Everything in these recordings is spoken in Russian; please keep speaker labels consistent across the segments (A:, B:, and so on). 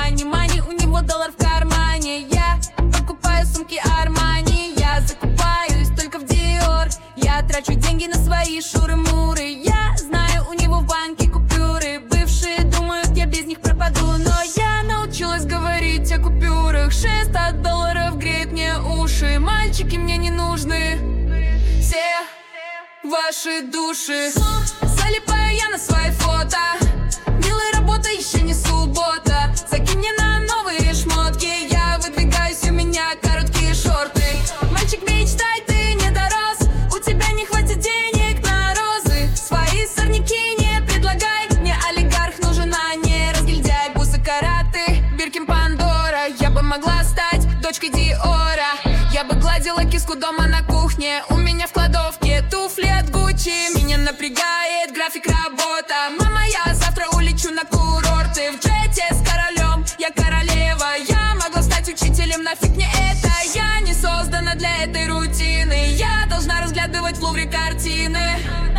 A: мани, у него доллар в кармане. Я покупаю сумки Армани, я закупаюсь только в Dior. Я трачу деньги на свои шуры-муры. Я знаю, у него в банке купюры. Бывшие думают, я без них пропаду, но я научилась говорить о купюрах. $600 греет мне уши. Мальчики мне не нужны, все ваши души. Залипаю я на свои фото. Милая работа, еще не суббота. Закинь мне на новые шмотки. Я выдвигаюсь, у меня короткие шорты. Мальчик, мечтай, ты не дорос. У тебя не хватит денег на розы. Свои сорняки не предлагай. Мне олигарх нужен, а не разгильдяй. Бусы, караты, Биркин, Пандора. Я бы могла стать дочкой Диора. Я бы гладила киску дома на кухне. У меня в кладовке туфли от Гуччи. Меня напрягает график работа. Мама, я завтра улечу на курорты. В джете с королем, я королева. Я могла стать учителем, нафиг мне это. Я не создана для этой рутины. Я должна разглядывать в Лувре картины.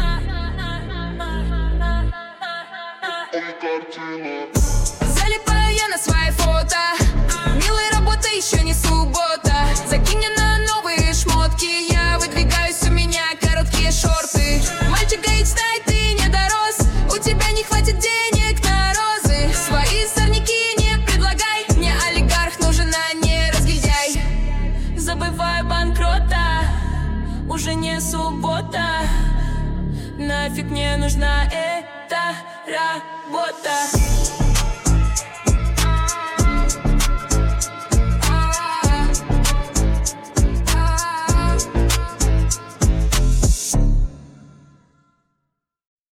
A: Залипаю я на свои фото. Милая работа, еще не суббота. Закинь мне на новые шмотки. Я выдвигаюсь, у меня короткие шорты. Мальчик, мечтай, ты не дорос. У тебя не хватит денег на розы. Свои сорняки не предлагай. Мне олигарх нужен, а не разгильдяй. Забываю банкрота, уже не суббота. Нафиг мне нужна эта работа.